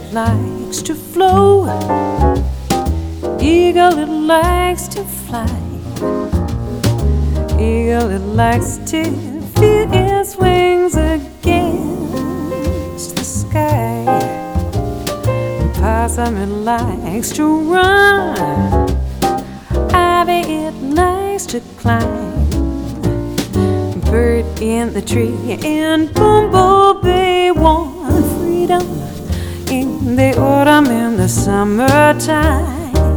it likes to flow. Eagle, it likes to fly. Eagle, it likes to feel its wings against the sky. Possum, it likes to run. Ivy, it likes to climb. Bird in the tree and bumblebee want freedom in the autumn and the summertime.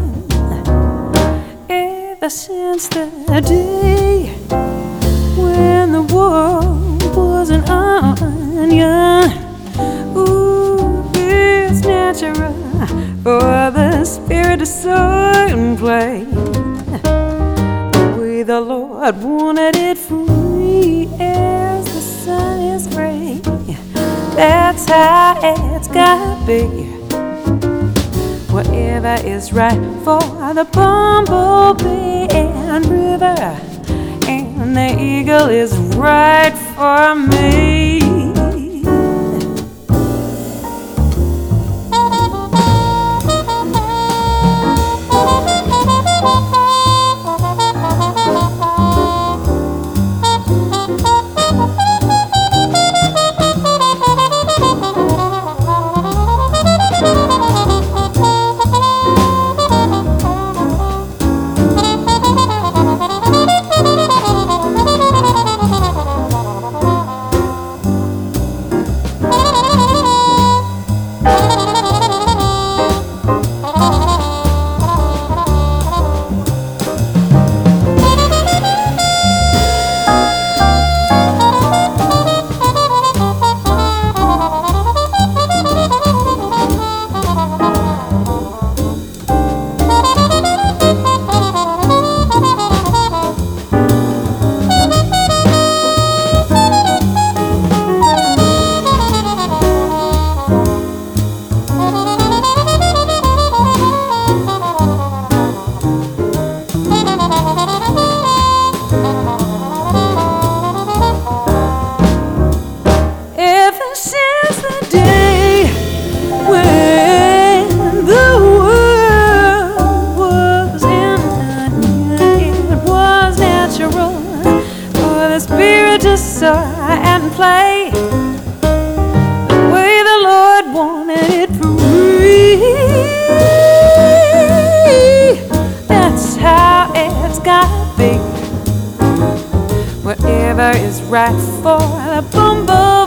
Ever since the day when the world was an onion, ooh, it's natural for the spirit to soar and play the way the Lord wanted it free as the sun is free. That's how it's gotta be. Whatever is right for the bumblebee and river, and the eagle is right for me. And play the way the Lord wanted it free. That's how it's gotta be. Whatever is right for the bumble